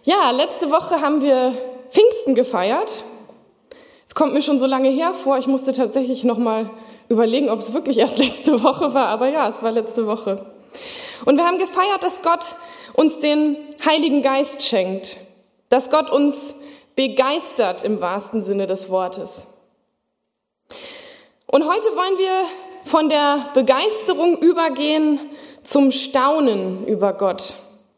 Ja, letzte Woche haben wir Pfingsten gefeiert. Es kommt mir schon so lange her vor, ich musste tatsächlich nochmal überlegen, ob es wirklich erst letzte Woche war, aber ja, es war letzte Woche. Und wir haben gefeiert, dass Gott uns den Heiligen Geist schenkt, dass Gott uns begeistert im wahrsten Sinne des Wortes. Und heute wollen wir von der Begeisterung übergehen zum Staunen über Gott.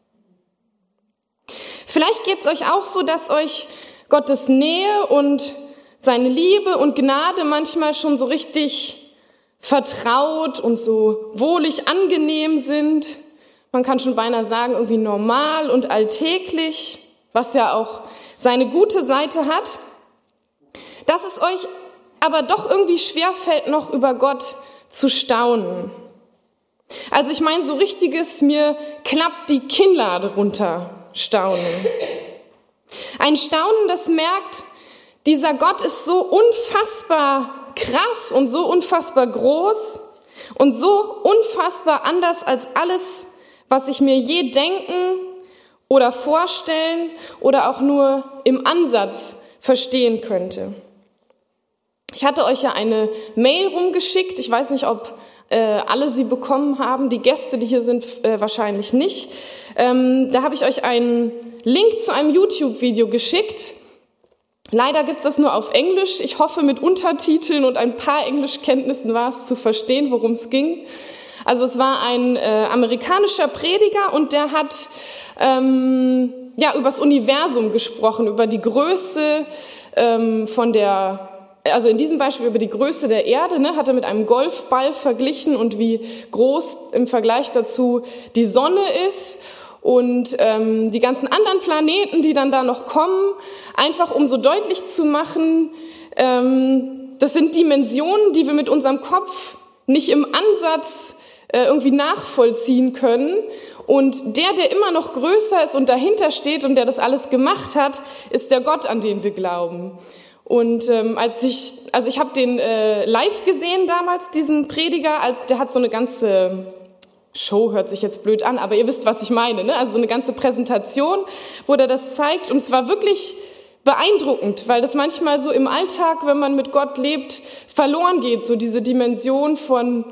Vielleicht geht es euch auch so, dass euch Gottes Nähe und seine Liebe und Gnade manchmal schon so richtig vertraut und so wohlig angenehm sind. Man kann schon beinahe sagen, irgendwie normal und alltäglich, was ja auch seine gute Seite hat. Dass es euch aber doch irgendwie schwerfällt, noch über Gott zu staunen. Also ich meine so richtiges, mir klappt die Kinnlade runter. Staunen. Ein Staunen, das merkt, dieser Gott ist so unfassbar krass und so unfassbar groß und so unfassbar anders als alles, was ich mir je denken oder vorstellen oder auch nur im Ansatz verstehen könnte. Ich hatte euch ja eine Mail rumgeschickt. Ich weiß nicht, ob alle sie bekommen haben. Die Gäste, die hier sind, wahrscheinlich nicht. Da habe ich euch einen Link zu einem YouTube-Video geschickt. Leider gibt es das nur auf Englisch. Ich hoffe, mit Untertiteln und ein paar Englischkenntnissen war es zu verstehen, worum es ging. Also es war ein amerikanischer Prediger und der hat über das Universum gesprochen, über die Größe also in diesem Beispiel über die Größe der Erde, hat er mit einem Golfball verglichen und wie groß im Vergleich dazu die Sonne ist und die ganzen anderen Planeten, die dann da noch kommen, einfach um so deutlich zu machen, das sind Dimensionen, die wir mit unserem Kopf nicht im Ansatz irgendwie nachvollziehen können. Und der immer noch größer ist und dahinter steht und der das alles gemacht hat, ist der Gott, an den wir glauben. Und ich habe den live gesehen damals, diesen Prediger, der hat so eine ganze Show, hört sich jetzt blöd an, aber ihr wisst, was ich meine, ne? Also so eine ganze Präsentation, wo der das zeigt und es war wirklich beeindruckend, weil das manchmal so im Alltag, wenn man mit Gott lebt, verloren geht, so diese Dimension von,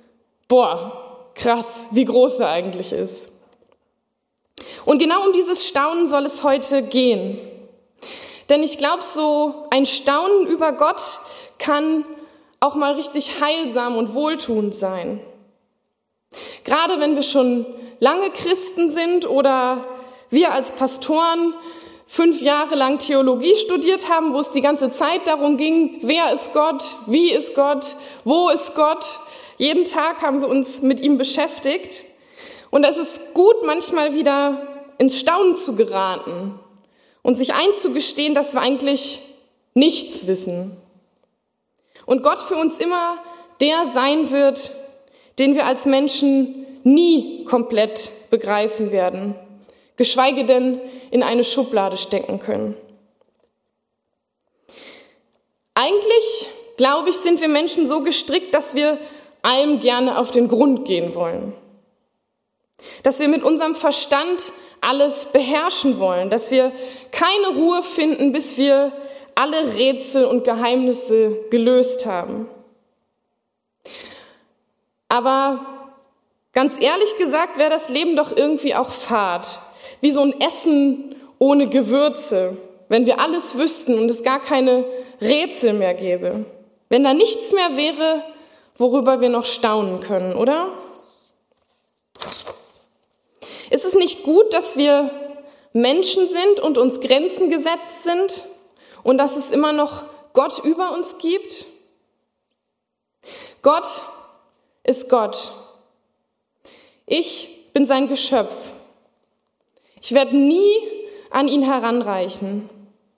krass, wie groß er eigentlich ist. Und genau um dieses Staunen soll es heute gehen. Denn ich glaube, so ein Staunen über Gott kann auch mal richtig heilsam und wohltuend sein. Gerade wenn wir schon lange Christen sind oder wir als Pastoren 5 Jahre lang Theologie studiert haben, wo es die ganze Zeit darum ging, wer ist Gott, wie ist Gott, wo ist Gott. Jeden Tag haben wir uns mit ihm beschäftigt. Und es ist gut, manchmal wieder ins Staunen zu geraten und sich einzugestehen, dass wir eigentlich nichts wissen. Und Gott für uns immer der sein wird, den wir als Menschen nie komplett begreifen werden, geschweige denn in eine Schublade stecken können. Eigentlich, glaube ich, sind wir Menschen so gestrickt, dass wir allem gerne auf den Grund gehen wollen. Dass wir mit unserem Verstand alles beherrschen wollen, dass wir keine Ruhe finden, bis wir alle Rätsel und Geheimnisse gelöst haben. Aber ganz ehrlich gesagt wäre das Leben doch irgendwie auch fad, wie so ein Essen ohne Gewürze, wenn wir alles wüssten und es gar keine Rätsel mehr gäbe, wenn da nichts mehr wäre, worüber wir noch staunen können, oder? Ist es nicht gut, dass wir Menschen sind und uns Grenzen gesetzt sind und dass es immer noch Gott über uns gibt? Gott ist Gott. Ich bin sein Geschöpf. Ich werde nie an ihn heranreichen.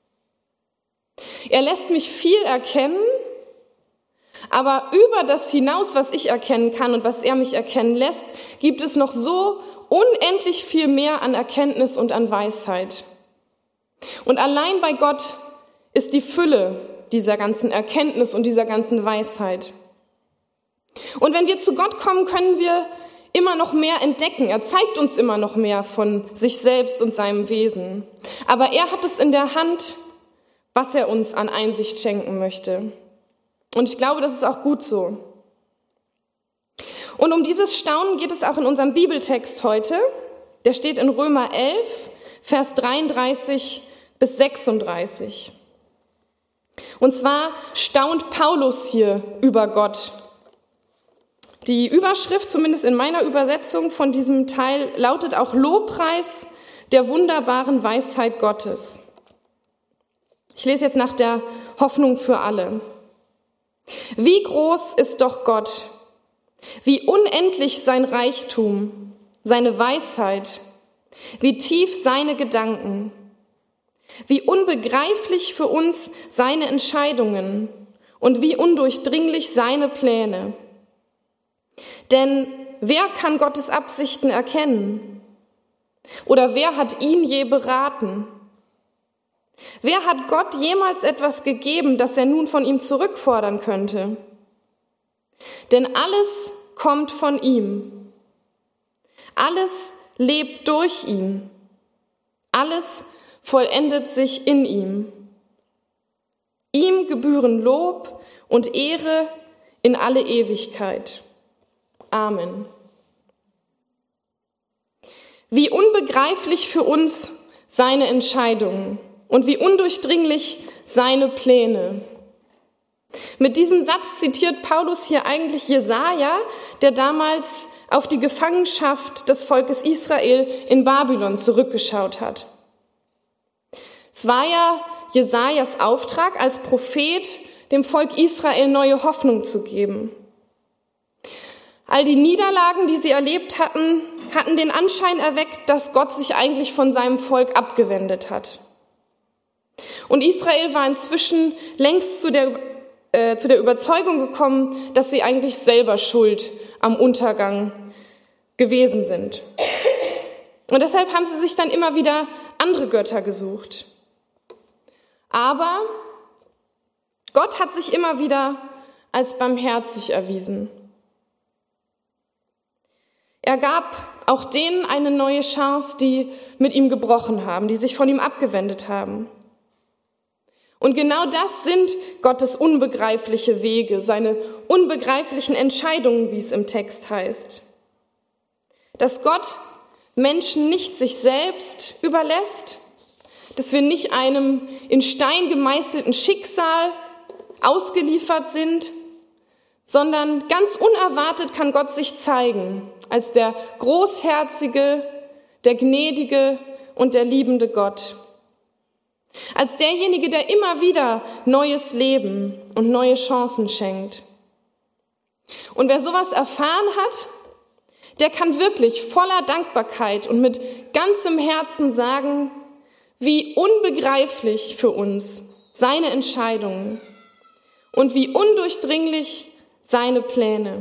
Er lässt mich viel erkennen, aber über das hinaus, was ich erkennen kann und was er mich erkennen lässt, gibt es noch so unendlich viel mehr an Erkenntnis und an Weisheit. Und allein bei Gott ist die Fülle dieser ganzen Erkenntnis und dieser ganzen Weisheit. Und wenn wir zu Gott kommen, können wir immer noch mehr entdecken. Er zeigt uns immer noch mehr von sich selbst und seinem Wesen. Aber er hat es in der Hand, was er uns an Einsicht schenken möchte. Und ich glaube, das ist auch gut so. Und um dieses Staunen geht es auch in unserem Bibeltext heute. Der steht in Römer 11, Vers 33 bis 36. Und zwar staunt Paulus hier über Gott. Die Überschrift, zumindest in meiner Übersetzung von diesem Teil, lautet auch Lobpreis der wunderbaren Weisheit Gottes. Ich lese jetzt nach der Hoffnung für alle. Wie groß ist doch Gott, wie unendlich sein Reichtum, seine Weisheit, wie tief seine Gedanken, wie unbegreiflich für uns seine Entscheidungen und wie undurchdringlich seine Pläne. Denn wer kann Gottes Absichten erkennen? Oder wer hat ihn je beraten? Wer hat Gott jemals etwas gegeben, das er nun von ihm zurückfordern könnte? Denn alles kommt von ihm. Alles lebt durch ihn. Alles vollendet sich in ihm. Ihm gebühren Lob und Ehre in alle Ewigkeit. Amen. Wie unbegreiflich für uns seine Entscheidungen und wie undurchdringlich seine Pläne. Mit diesem Satz zitiert Paulus hier eigentlich Jesaja, der damals auf die Gefangenschaft des Volkes Israel in Babylon zurückgeschaut hat. Es war ja Jesajas Auftrag als Prophet, dem Volk Israel neue Hoffnung zu geben. All die Niederlagen, die sie erlebt hatten, hatten den Anschein erweckt, dass Gott sich eigentlich von seinem Volk abgewendet hat. Und Israel war inzwischen längst zu der Überzeugung gekommen, dass sie eigentlich selber schuld am Untergang gewesen sind. Und deshalb haben sie sich dann immer wieder andere Götter gesucht. Aber Gott hat sich immer wieder als barmherzig erwiesen. Er gab auch denen eine neue Chance, die mit ihm gebrochen haben, die sich von ihm abgewendet haben. Und genau das sind Gottes unbegreifliche Wege, seine unbegreiflichen Entscheidungen, wie es im Text heißt. Dass Gott Menschen nicht sich selbst überlässt, dass wir nicht einem in Stein gemeißelten Schicksal ausgeliefert sind, sondern ganz unerwartet kann Gott sich zeigen als der großherzige, der gnädige und der liebende Gott. Als derjenige, der immer wieder neues Leben und neue Chancen schenkt. Und wer sowas erfahren hat, der kann wirklich voller Dankbarkeit und mit ganzem Herzen sagen, wie unbegreiflich für uns seine Entscheidungen und wie undurchdringlich seine Pläne.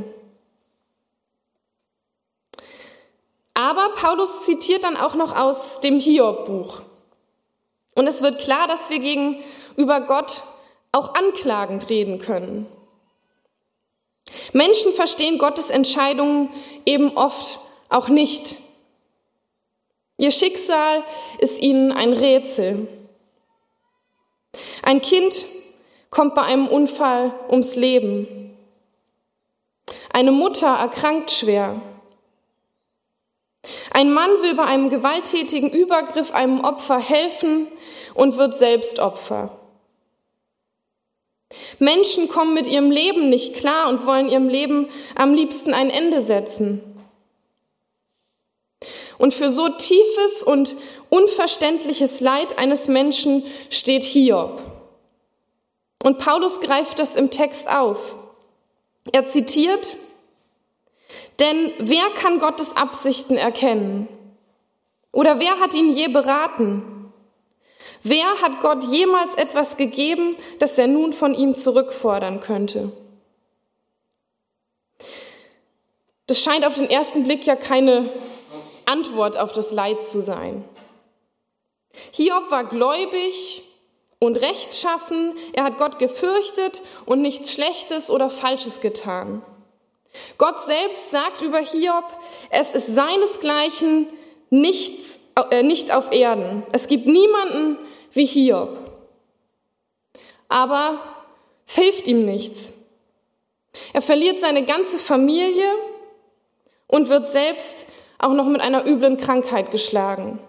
Aber Paulus zitiert dann auch noch aus dem Hiob-Buch. Und es wird klar, dass wir gegenüber Gott auch anklagend reden können. Menschen verstehen Gottes Entscheidungen eben oft auch nicht. Ihr Schicksal ist ihnen ein Rätsel. Ein Kind kommt bei einem Unfall ums Leben. Eine Mutter erkrankt schwer. Ein Mann will bei einem gewalttätigen Übergriff einem Opfer helfen und wird selbst Opfer. Menschen kommen mit ihrem Leben nicht klar und wollen ihrem Leben am liebsten ein Ende setzen. Und für so tiefes und unverständliches Leid eines Menschen steht Hiob. Und Paulus greift das im Text auf. Er zitiert: Denn wer kann Gottes Absichten erkennen? Oder wer hat ihn je beraten? Wer hat Gott jemals etwas gegeben, das er nun von ihm zurückfordern könnte? Das scheint auf den ersten Blick ja keine Antwort auf das Leid zu sein. Hiob war gläubig und rechtschaffen, er hat Gott gefürchtet und nichts Schlechtes oder Falsches getan. Gott selbst sagt über Hiob, es ist seinesgleichen nicht auf Erden. Es gibt niemanden wie Hiob. Aber es hilft ihm nichts. Er verliert seine ganze Familie und wird selbst auch noch mit einer üblen Krankheit geschlagen.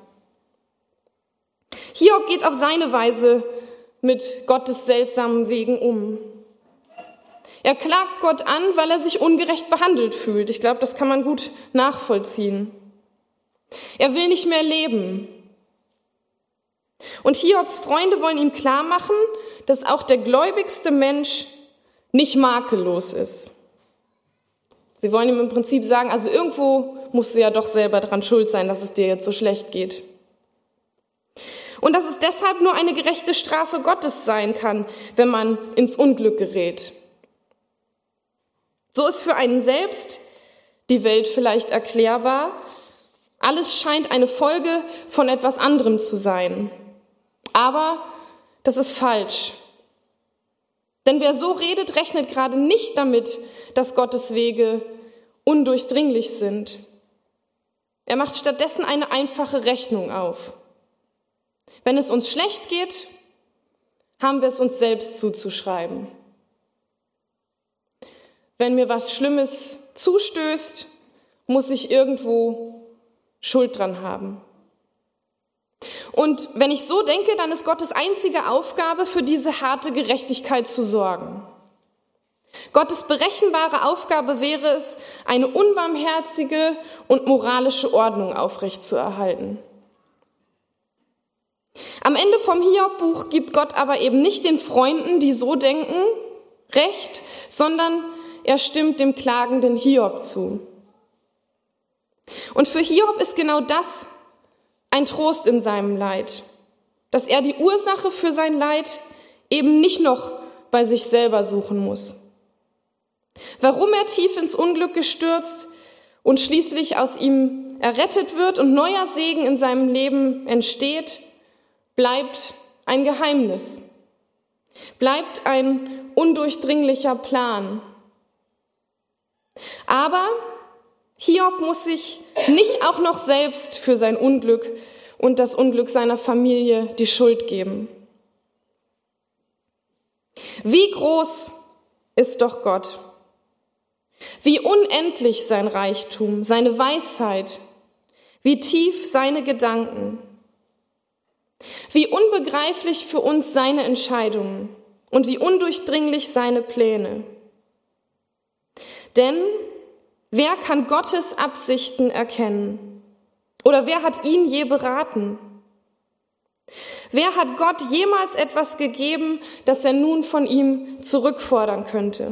Hiob geht auf seine Weise mit Gottes seltsamen Wegen um. Er klagt Gott an, weil er sich ungerecht behandelt fühlt. Ich glaube, das kann man gut nachvollziehen. Er will nicht mehr leben. Und Hiobs Freunde wollen ihm klarmachen, dass auch der gläubigste Mensch nicht makellos ist. Sie wollen ihm im Prinzip sagen, also irgendwo musst du ja doch selber dran schuld sein, dass es dir jetzt so schlecht geht. Und dass es deshalb nur eine gerechte Strafe Gottes sein kann, wenn man ins Unglück gerät. So ist für einen selbst die Welt vielleicht erklärbar. Alles scheint eine Folge von etwas anderem zu sein. Aber das ist falsch. Denn wer so redet, rechnet gerade nicht damit, dass Gottes Wege undurchdringlich sind. Er macht stattdessen eine einfache Rechnung auf. Wenn es uns schlecht geht, haben wir es uns selbst zuzuschreiben. Wenn mir was Schlimmes zustößt, muss ich irgendwo Schuld dran haben. Und wenn ich so denke, dann ist Gottes einzige Aufgabe, für diese harte Gerechtigkeit zu sorgen. Gottes berechenbare Aufgabe wäre es, eine unbarmherzige und moralische Ordnung aufrechtzuerhalten. Am Ende vom Hiob-Buch gibt Gott aber eben nicht den Freunden, die so denken, Recht, sondern er stimmt dem klagenden Hiob zu. Und für Hiob ist genau das ein Trost in seinem Leid, dass er die Ursache für sein Leid eben nicht noch bei sich selber suchen muss. Warum er tief ins Unglück gestürzt und schließlich aus ihm errettet wird und neuer Segen in seinem Leben entsteht, bleibt ein Geheimnis, bleibt ein undurchdringlicher Plan. Aber Hiob muss sich nicht auch noch selbst für sein Unglück und das Unglück seiner Familie die Schuld geben. Wie groß ist doch Gott? Wie unendlich sein Reichtum, seine Weisheit, wie tief seine Gedanken, wie unbegreiflich für uns seine Entscheidungen und wie undurchdringlich seine Pläne. Denn wer kann Gottes Absichten erkennen? Oder wer hat ihn je beraten? Wer hat Gott jemals etwas gegeben, das er nun von ihm zurückfordern könnte?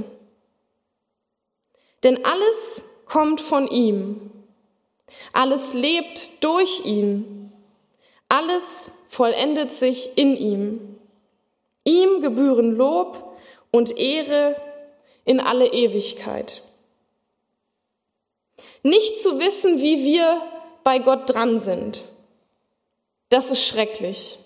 Denn alles kommt von ihm. Alles lebt durch ihn. Alles vollendet sich in ihm. Ihm gebühren Lob und Ehre in alle Ewigkeit. Nicht zu wissen, wie wir bei Gott dran sind, das ist schrecklich.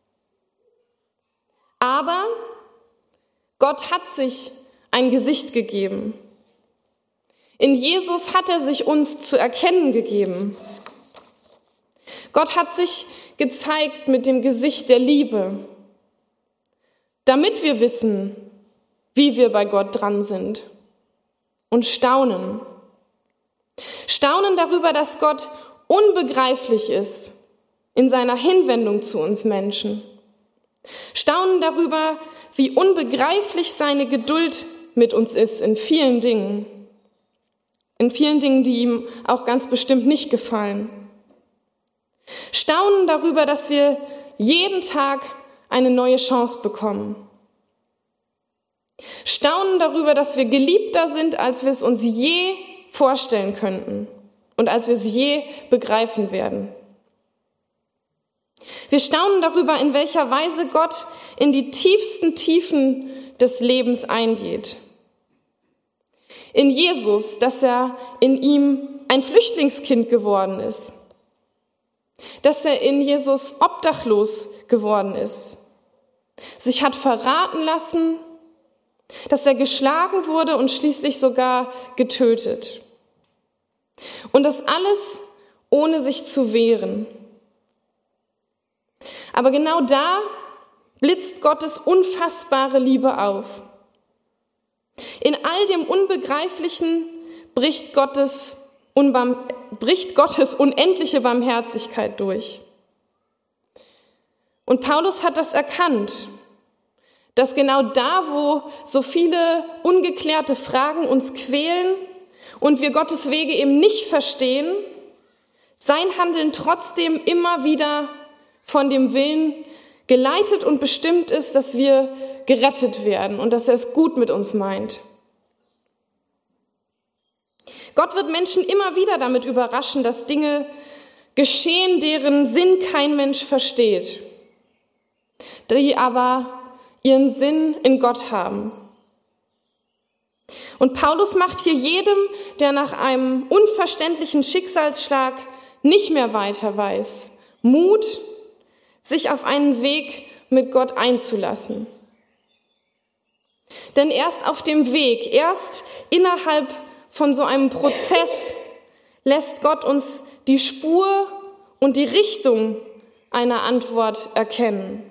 Aber Gott hat sich ein Gesicht gegeben. In Jesus hat er sich uns zu erkennen gegeben. Gott hat sich gezeigt mit dem Gesicht der Liebe, damit wir wissen, wie wir bei Gott dran sind und staunen. Staunen darüber, dass Gott unbegreiflich ist in seiner Hinwendung zu uns Menschen. Staunen darüber, wie unbegreiflich seine Geduld mit uns ist in vielen Dingen, die ihm auch ganz bestimmt nicht gefallen. Staunen darüber, dass wir jeden Tag eine neue Chance bekommen. Staunen darüber, dass wir geliebter sind, als wir es uns je vorstellen könnten und als wir es je begreifen werden. Wir staunen darüber, in welcher Weise Gott in die tiefsten Tiefen des Lebens eingeht. In Jesus, dass er in ihm ein Flüchtlingskind geworden ist. Dass er in Jesus obdachlos geworden ist. Sich hat verraten lassen, dass er geschlagen wurde und schließlich sogar getötet. Und das alles ohne sich zu wehren. Aber genau da blitzt Gottes unfassbare Liebe auf. In all dem Unbegreiflichen bricht Gottes unendliche Barmherzigkeit durch. Und Paulus hat das erkannt, dass genau da, wo so viele ungeklärte Fragen uns quälen und wir Gottes Wege eben nicht verstehen, sein Handeln trotzdem immer wieder von dem Willen geleitet und bestimmt ist, dass wir gerettet werden und dass er es gut mit uns meint. Gott wird Menschen immer wieder damit überraschen, dass Dinge geschehen, deren Sinn kein Mensch versteht, die aber ihren Sinn in Gott haben. Und Paulus macht hier jedem, der nach einem unverständlichen Schicksalsschlag nicht mehr weiter weiß, Mut, sich auf einen Weg mit Gott einzulassen. Denn erst auf dem Weg, erst innerhalb von so einem Prozess lässt Gott uns die Spur und die Richtung einer Antwort erkennen.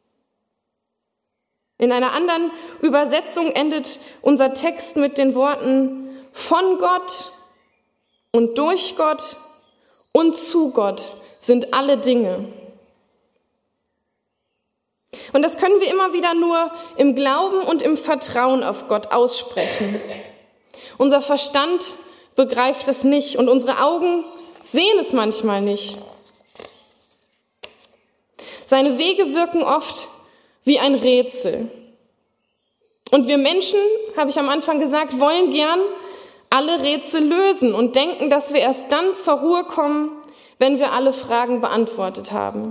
In einer anderen Übersetzung endet unser Text mit den Worten von Gott und durch Gott und zu Gott sind alle Dinge. Und das können wir immer wieder nur im Glauben und im Vertrauen auf Gott aussprechen. Unser Verstand begreift es nicht und unsere Augen sehen es manchmal nicht. Seine Wege wirken oft wie ein Rätsel. Und wir Menschen, habe ich am Anfang gesagt, wollen gern alle Rätsel lösen und denken, dass wir erst dann zur Ruhe kommen, wenn wir alle Fragen beantwortet haben.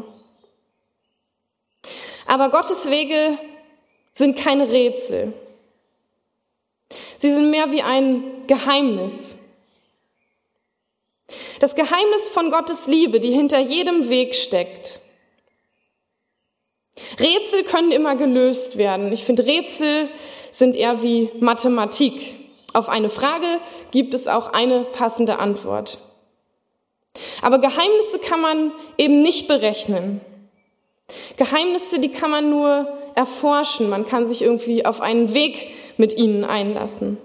Aber Gottes Wege sind keine Rätsel. Sie sind mehr wie ein Geheimnis. Das Geheimnis von Gottes Liebe, die hinter jedem Weg steckt. Rätsel können immer gelöst werden. Ich finde, Rätsel sind eher wie Mathematik. Auf eine Frage gibt es auch eine passende Antwort. Aber Geheimnisse kann man eben nicht berechnen. Geheimnisse, die kann man nur erforschen. Man kann sich irgendwie auf einen Weg mit ihnen einlassen.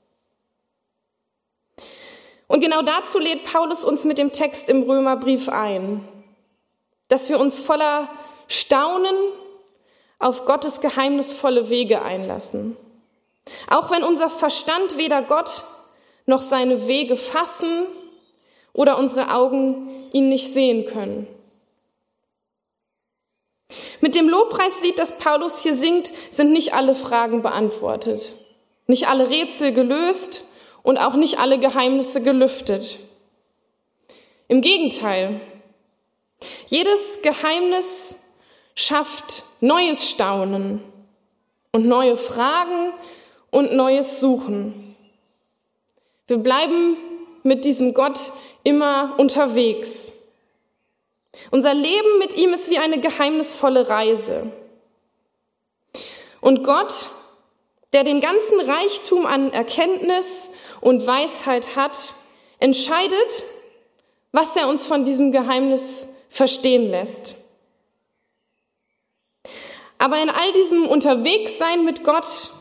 Und genau dazu lädt Paulus uns mit dem Text im Römerbrief ein, dass wir uns voller Staunen auf Gottes geheimnisvolle Wege einlassen. Auch wenn unser Verstand weder Gott noch seine Wege fassen oder unsere Augen ihn nicht sehen können. Mit dem Lobpreislied, das Paulus hier singt, sind nicht alle Fragen beantwortet, nicht alle Rätsel gelöst und auch nicht alle Geheimnisse gelüftet. Im Gegenteil, jedes Geheimnis schafft neues Staunen und neue Fragen und neues Suchen. Wir bleiben mit diesem Gott immer unterwegs. Unser Leben mit ihm ist wie eine geheimnisvolle Reise. Und Gott, der den ganzen Reichtum an Erkenntnis und Weisheit hat, entscheidet, was er uns von diesem Geheimnis verstehen lässt. Aber in all diesem Unterwegssein mit Gott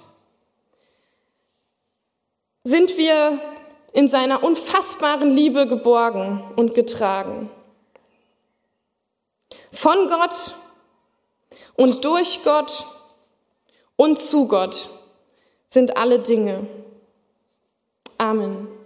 sind wir in seiner unfassbaren Liebe geborgen und getragen. Von Gott und durch Gott und zu Gott sind alle Dinge. Amen.